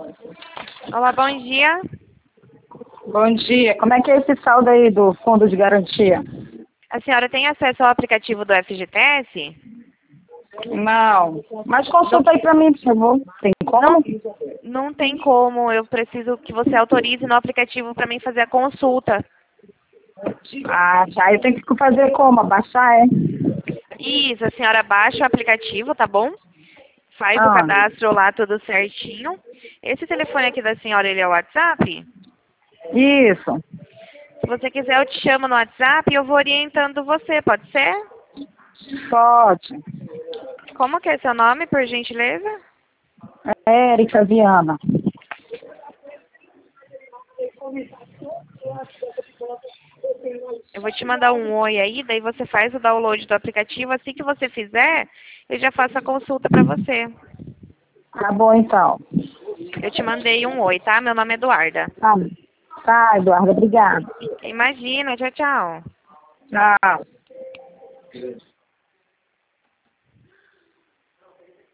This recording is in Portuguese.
Olá, bom dia. Bom dia. Como é que é esse saldo aí do fundo de garantia? A senhora tem acesso ao aplicativo do FGTS? Não. Mas consulta aí pra mim, por favor. Tem como? Não tem como. Eu preciso que você autorize no aplicativo para mim fazer a consulta. Ah, tá. Eu tenho que fazer como? Abaixar, é? Isso, a senhora baixa o aplicativo, tá bom? Faz o Ah, cadastro lá tudo certinho. Esse telefone aqui da senhora, ele é o WhatsApp? isso. Se você quiser, eu te chamo no WhatsApp e eu vou orientando você, pode ser? Pode. Como que é seu nome, por gentileza? Érica Viana. Eu vou te mandar um oi aí, daí você faz o download do aplicativo. Assim que você fizer, eu já faço a consulta para você. Tá bom, então. Eu te mandei um oi, tá? Meu nome é Eduarda. Tá, tá, Eduardo. Obrigada. Imagina, tchau, tchau. Tchau.